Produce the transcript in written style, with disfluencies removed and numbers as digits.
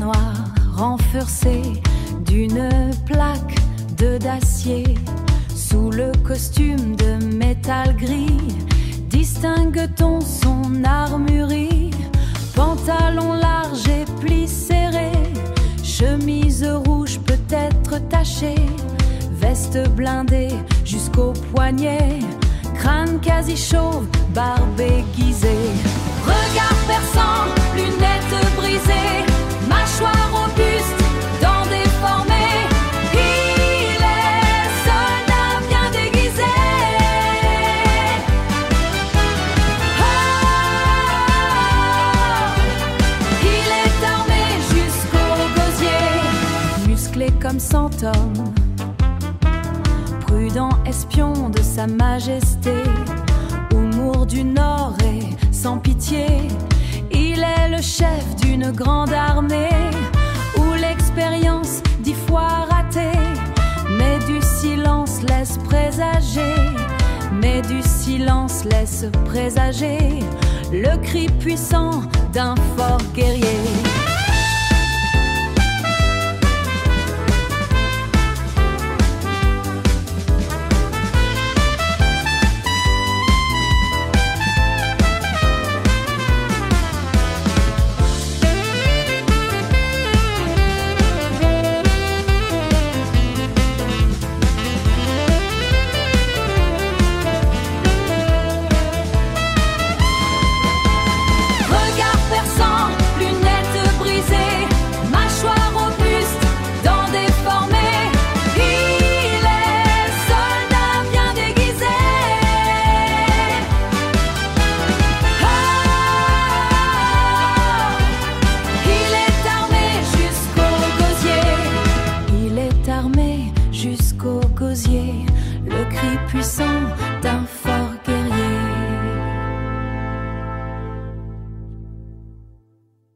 noir renforcé d'une plaque d'acier. Sous le costume de métal gris, distingue-t-on son armurerie? Pantalon large et plis serrés, chemise rouge peut-être tachée, veste blindée jusqu'au poignet, crâne quasi chauve, barbe aiguisée. Regard perçant, lunettes brisées, mâchoire robuste, dents déformées. Il est soldat bien déguisé. Oh, il est armé jusqu'au gosier, musclé comme 100 hommes, prudent espion de sa majesté, humour du Nord et sans pitié. Il est le chef d'une grande armée où l'expérience 10 fois ratée, mais du silence laisse présager, mais du silence laisse présager le cri puissant d'un fort guerrier. Jusqu'au gosier, le cri puissant